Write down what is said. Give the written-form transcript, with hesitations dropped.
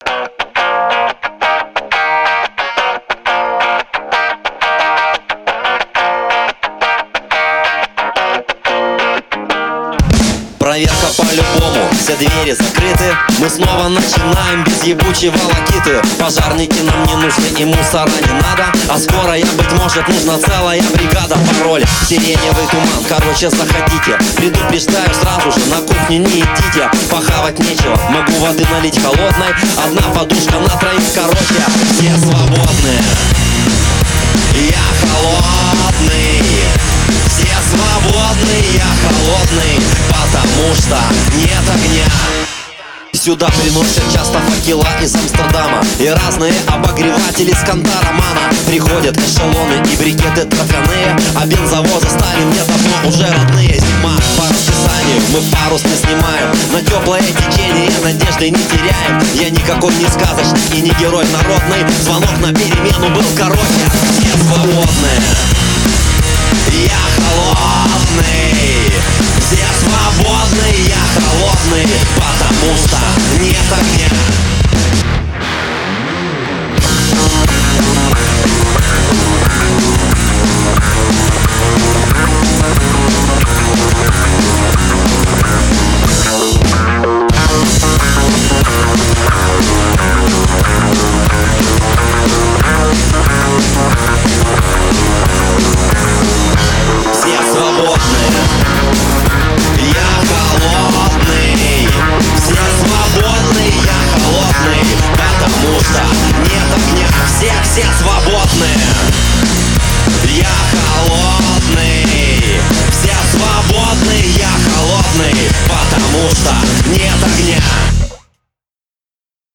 Проверка по-любому, все двери закрыты. Мы снова начинаем без ебучей волокиты. Пожарники нам не нужны и мусора не надо. А скоро, быть может, нужна целая бригада. Пароль, сиреневый туман, короче, заходите. Предупреждаю сразу же, на кухне не идите. Похавать нечего, могу воды налить холодной. Одна подушка на троих, короче, все свободны. Я холодный, все свободны, я холодный, потому что нет огня. Сюда приносят часто факела из Амстердама и разные обогреватели с Канта-Романа. Приходят эшелоны и брикеты трофяные, а бензовозы стали мне давно уже родные. Зима по расписанию, мы парус не снимаем, на теплое течение надежды не теряем. Я никакой не сказочник и не герой народный, звонок на перемену был короче. Все свободны, я холодный, все свободны, я холодный, потому что нет огня.